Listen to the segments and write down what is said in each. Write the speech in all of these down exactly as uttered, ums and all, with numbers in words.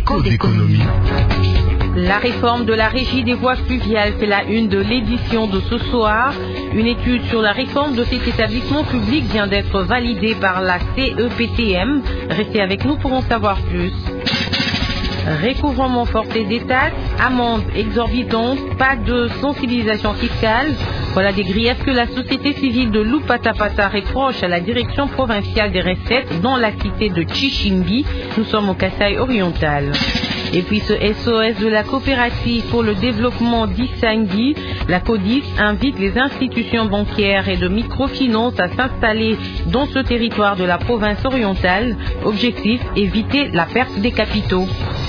Code d'économie. La réforme de la régie des voies fluviales fait la une de l'édition de ce soir. Une étude sur la réforme de cet établissement public vient d'être validée par la C E P T M. Restez avec nous pour en savoir plus. Recouvrement forcé des taxes, amendes exorbitantes, pas de sensibilisation fiscale. Voilà des griefs que la société civile de Lupatapata reproche à la direction provinciale des recettes dans la cité de Chichimbi. Nous sommes au Kasaï oriental. Et puis ce S O S de la coopérative pour le développement d'Issangui, la CODIS, invite les institutions bancaires et de microfinance à s'installer dans ce territoire de la province orientale. Objectif, éviter la perte des capitaux.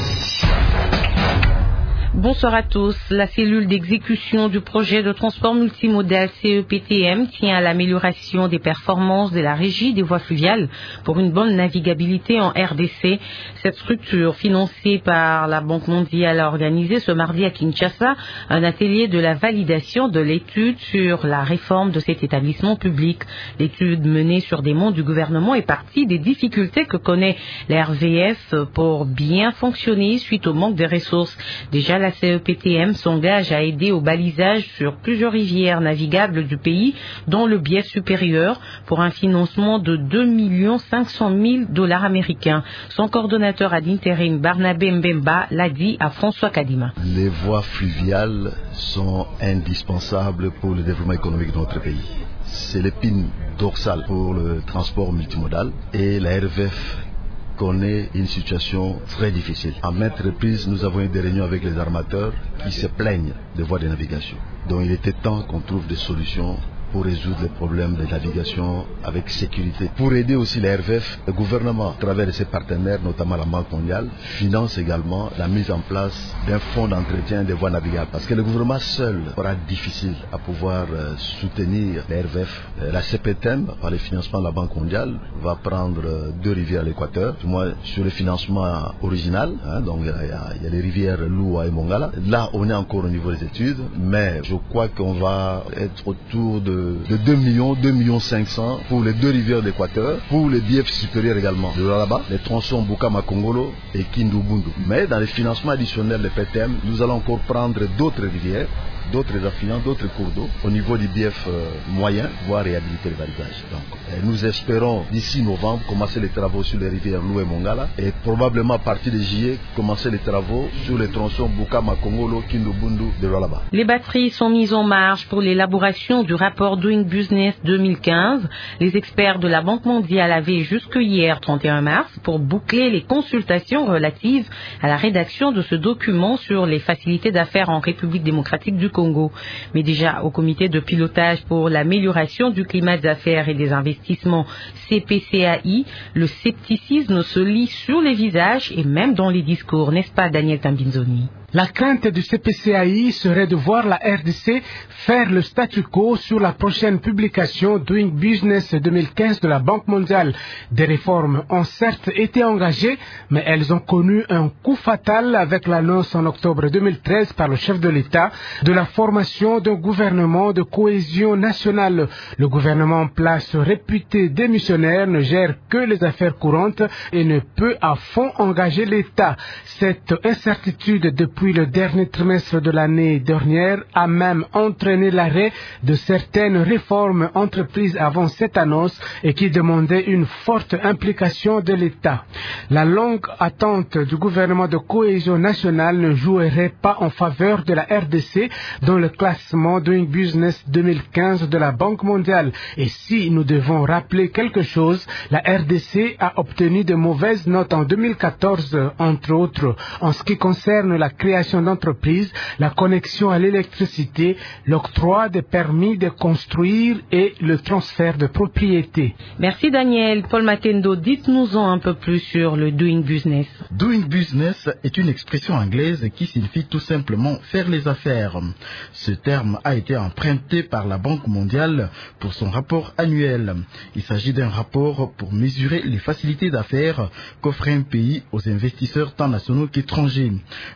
Bonsoir à tous. La cellule d'exécution du projet de transport multimodal C E P T M tient à l'amélioration des performances de la régie des voies fluviales pour une bonne navigabilité en R D C. Cette structure, financée par la Banque mondiale, a organisé ce mardi à Kinshasa un atelier de la validation de l'étude sur la réforme de cet établissement public. L'étude menée sur des monts du gouvernement est partie des difficultés que connaît la R V F pour bien fonctionner suite au manque de ressources. Déjà, la C E P T M s'engage à aider au balisage sur plusieurs rivières navigables du pays, dont le biais supérieur, pour un financement de deux millions cinq cent mille dollars américains. Son coordonnateur ad intérim, Barnabé Mbemba, l'a dit à François Kadima. Les voies fluviales sont indispensables pour le développement économique de notre pays. C'est l'épine dorsale pour le transport multimodal et la R V F connaît une situation très difficile. À maintes reprises, nous avons eu des réunions avec les armateurs qui se plaignent des voies de navigation. Donc il était temps qu'on trouve des solutions pour résoudre les problèmes de navigation avec sécurité. Pour aider aussi la R V F, le gouvernement, à travers ses partenaires, notamment la Banque mondiale, finance également la mise en place d'un fonds d'entretien des voies navigables. Parce que le gouvernement seul sera difficile à pouvoir euh, soutenir la R V F. Euh, la C P T M, par les financements de la Banque mondiale, va prendre euh, deux rivières à l'équateur, du moins sur le financement original. Hein, donc il y, y, y a les rivières Loua et Mongala. Là, on est encore au niveau des études, mais je crois qu'on va être autour de de deux millions, deux millions cinq cents pour les deux rivières d'Équateur, pour les B F supérieurs également de là-bas, les tronçons Bukama Kongolo et Kindubundu. Mais dans les financements additionnels de P T M, nous allons encore prendre d'autres rivières, d'autres affluents, d'autres cours d'eau au niveau du B F euh, moyen, voire réhabiliter le balisage. Donc, euh, nous espérons d'ici novembre commencer les travaux sur les rivières Lou et Mongala et probablement à partir de juillet commencer les travaux sur les tronçons Bukama Kongolo, Kindubundu de là-bas. Les batteries sont mises en marche pour l'élaboration du rapport Doing Business deux mille quinze. Les experts de la Banque mondiale avaient jusque hier trente et un mars pour boucler les consultations relatives à la rédaction de ce document sur les facilités d'affaires en République démocratique du Congo. Mais déjà au comité de pilotage pour l'amélioration du climat d'affaires et des investissements C P C A I, le scepticisme se lit sur les visages et même dans les discours, n'est-ce pas Daniel Tambinzoni? La crainte du C P C A I serait de voir la R D C faire le statu quo sur la prochaine publication Doing Business deux mille quinze de la Banque mondiale. Des réformes ont certes été engagées, mais elles ont connu un coup fatal avec l'annonce en octobre deux mille treize par le chef de l'État de la formation d'un gouvernement de cohésion nationale. Le gouvernement en place réputé démissionnaire ne gère que les affaires courantes et ne peut à fond engager l'État. Cette incertitude depuis Depuis le dernier trimestre de l'année dernière a même entraîné l'arrêt de certaines réformes entreprises avant cette annonce et qui demandaient une forte implication de l'État. La longue attente du gouvernement de cohésion nationale ne jouerait pas en faveur de la R D C dans le classement Doing Business deux mille quinze de la Banque mondiale. Et si nous devons rappeler quelque chose, la R D C a obtenu de mauvaises notes en deux mille quatorze, entre autres, en ce qui concerne la création d'entreprises, la connexion à l'électricité, l'octroi des permis de construire et le transfert de propriété. Merci Daniel. Paul Matendo, dites-nous-en un peu plus sur le Doing Business. Doing Business est une expression anglaise qui signifie tout simplement faire les affaires. Ce terme a été emprunté par la Banque mondiale pour son rapport annuel. Il s'agit d'un rapport pour mesurer les facilités d'affaires qu'offre un pays aux investisseurs tant nationaux qu'étrangers. Le rapport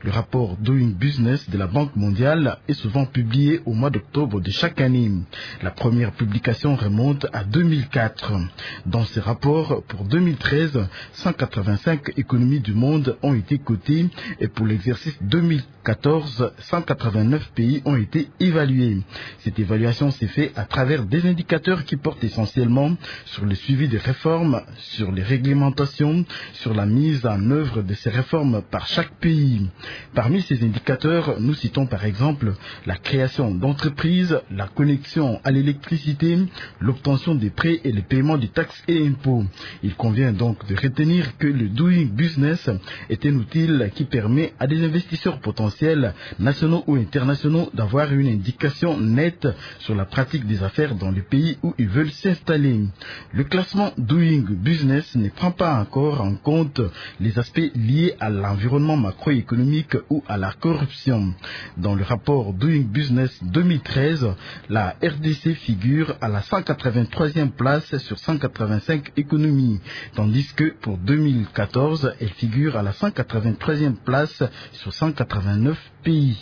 rapport Doing Business de la Banque mondiale est souvent publié au mois d'octobre de chaque année. La première publication remonte à deux mille quatre. Dans ce rapport, pour deux mille treize, cent quatre-vingt-cinq économies du monde ont été cotées et pour l'exercice deux mille quatorze, cent quatre-vingt-neuf pays ont été évalués. Cette évaluation s'est faite à travers des indicateurs qui portent essentiellement sur le suivi des réformes, sur les réglementations, sur la mise en œuvre de ces réformes par chaque pays. Parmi ces indicateurs, nous citons par exemple la création d'entreprises, la connexion à l'électricité, l'obtention des prêts et le paiement des taxes et impôts. Il convient donc de retenir que le Doing Business est un outil qui permet à des investisseurs potentiels, nationaux ou internationaux, d'avoir une indication nette sur la pratique des affaires dans le pays où ils veulent s'installer. Le classement Doing Business ne prend pas encore en compte les aspects liés à l'environnement macroéconomique ou à la corruption. Dans le rapport Doing Business deux mille treize, la R D C figure à la cent quatre-vingt-troisième place sur cent quatre-vingt-cinq économies, tandis que pour deux mille quatorze, elle figure à la cent quatre-vingt-troisième place sur cent quatre-vingt-neuf pays.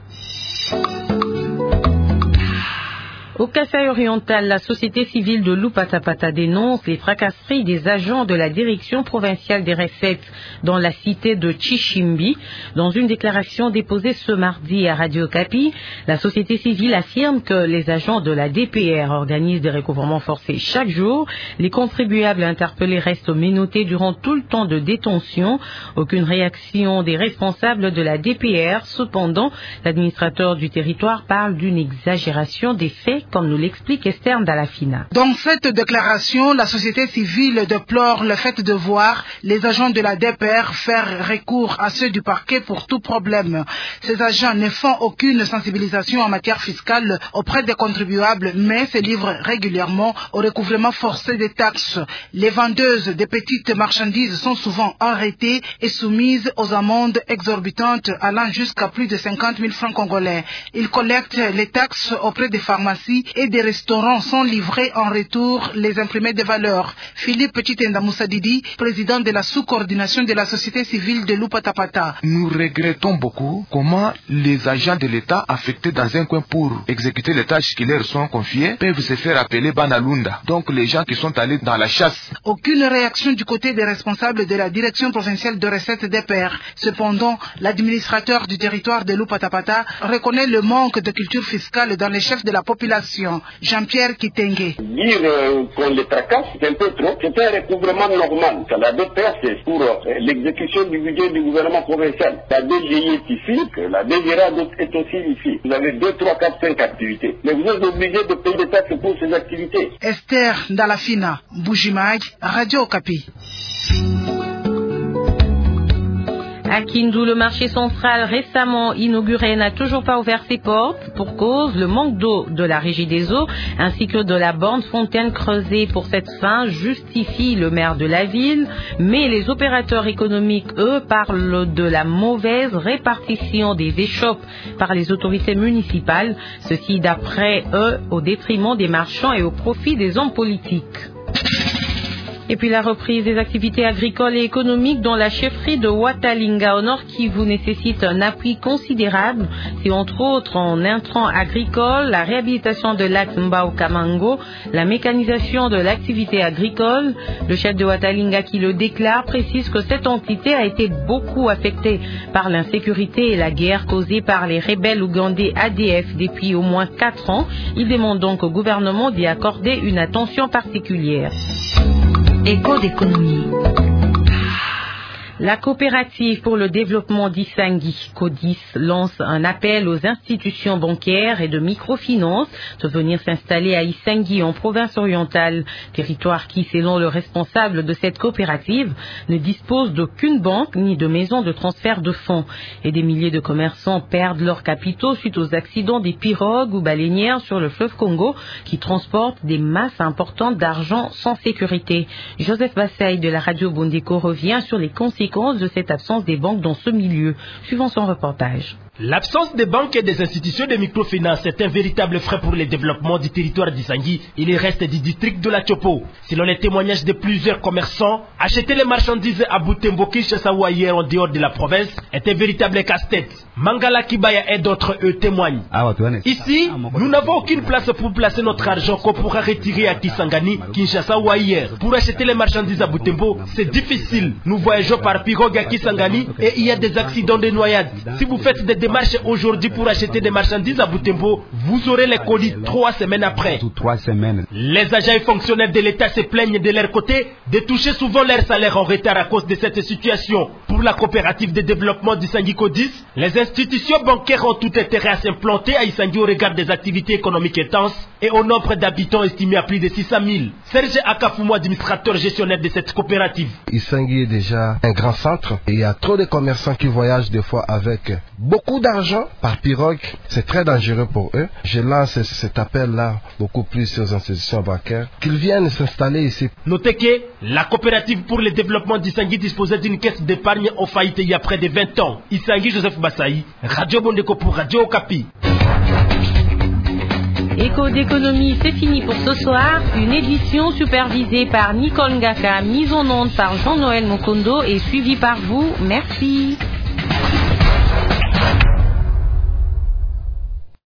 Au Kasaï oriental, la société civile de Lupatapata dénonce les fracasseries des agents de la direction provinciale des recettes dans la cité de Chichimbi. Dans une déclaration déposée ce mardi à Radio Okapi, la société civile affirme que les agents de la D P R organisent des recouvrements forcés chaque jour. Les contribuables interpellés restent menottés durant tout le temps de détention. Aucune réaction des responsables de la D P R. Cependant, l'administrateur du territoire parle d'une exagération des faits, comme nous l'explique Esther Ndalafina. Dans cette déclaration, la société civile déplore le fait de voir les agents de la D P R faire recours à ceux du parquet pour tout problème. Ces agents ne font aucune sensibilisation en matière fiscale auprès des contribuables, mais se livrent régulièrement au recouvrement forcé des taxes. Les vendeuses de petites marchandises sont souvent arrêtées et soumises aux amendes exorbitantes allant jusqu'à plus de cinquante mille francs congolais. Ils collectent les taxes auprès des pharmacies et des restaurants sont livrés en retour les imprimés de valeur. Philippe Petit-Enda Moussadidi, président de la sous-coordination de la société civile de Lupatapata. Nous regrettons beaucoup comment les agents de l'État affectés dans un coin pour exécuter les tâches qui leur sont confiées peuvent se faire appeler Banalunda. Donc les gens qui sont allés dans la chasse. Aucune réaction du côté des responsables de la direction provinciale de recettes D P R. Cependant, l'administrateur du territoire de Lupatapata reconnaît le manque de culture fiscale dans les chefs de la population. Jean-Pierre Kitenge. Dire euh, qu'on les tracasse, c'est un peu trop. C'est un recouvrement normal. La D P R, c'est pour euh, l'exécution du budget du gouvernement provincial. La D G I est ici, que la D G R A est aussi ici. Vous avez deux, trois, quatre, cinq activités. Mais vous êtes obligé de payer des taxes pour ces activités. Esther Ndalafina, Bujimai, Radio Okapi. À Kindu, le marché central récemment inauguré n'a toujours pas ouvert ses portes pour cause le manque d'eau de la régie des eaux ainsi que de la borne fontaine creusée pour cette fin, justifie le maire de la ville. Mais les opérateurs économiques, eux, parlent de la mauvaise répartition des échoppes par les autorités municipales. Ceci d'après eux au détriment des marchands et au profit des hommes politiques. Et puis la reprise des activités agricoles et économiques dans la chefferie de Watalinga au Nord Kivu nécessite un appui considérable. C'est entre autres en intrants agricoles, la réhabilitation de l'axe Mbao Kamango, la mécanisation de l'activité agricole. Le chef de Watalinga qui le déclare précise que cette entité a été beaucoup affectée par l'insécurité et la guerre causée par les rebelles ougandais A D F depuis au moins quatre ans. Il demande donc au gouvernement d'y accorder une attention particulière. Écho d'économie. La coopérative pour le développement d'Issangi, CODIS, lance un appel aux institutions bancaires et de microfinance de venir s'installer à Issangi en province orientale, territoire qui, selon le responsable de cette coopérative, ne dispose d'aucune banque ni de maison de transfert de fonds. Et des milliers de commerçants perdent leurs capitaux suite aux accidents des pirogues ou baleinières sur le fleuve Congo qui transportent des masses importantes d'argent sans sécurité. Joseph Bassaï de la radio Bondeko revient sur les conséquences de cette absence des banques dans ce milieu, suivant son reportage. L'absence des banques et des institutions de microfinance est un véritable frein pour le développement du territoire d'Isangui et le reste du district de la Tchopo. Selon les témoignages de plusieurs commerçants, acheter les marchandises à Butembo, Kinshasa ou ailleurs en dehors de la province est un véritable casse-tête. Mangala Kibaya et d'autres eux témoignent. Ici, nous n'avons aucune place pour placer notre argent qu'on pourra retirer à Kisangani, Kinshasa ou ailleurs. Pour acheter les marchandises à Butembo, c'est difficile. Nous voyageons par pirogue à Kisangani et il y a des accidents de noyade. Si vous faites des démarches aujourd'hui pour acheter des marchandises à Butembo, vous aurez les colis trois semaines après. Les agents et fonctionnaires de l'État se plaignent de leur côté de toucher souvent leur salaire en retard à cause de cette situation. Pour la coopérative de développement d'Isangui Codis, les institutions bancaires ont tout intérêt à s'implanter à Isangui au regard des activités économiques intenses et au nombre d'habitants estimé à plus de six cent mille. Serge Akafumo, administrateur gestionnaire de cette coopérative. Isangui est déjà un grand centre et il y a trop de commerçants qui voyagent des fois avec beaucoup d'argent par pirogue. C'est très dangereux pour eux. Je lance cet appel-là beaucoup plus aux institutions bancaires qu'ils viennent s'installer ici. Notez que la coopérative pour le développement d'Isangui disposait d'une caisse d'épargne en faillite il y a près de vingt ans. Isangui Joseph Bassaï, Radio Bondeko pour Radio Okapi. Écho d'économie, c'est fini pour ce soir. Une édition supervisée par Nicole Ngaka, mise en onde par Jean-Noël Mokondo et suivie par vous. Merci.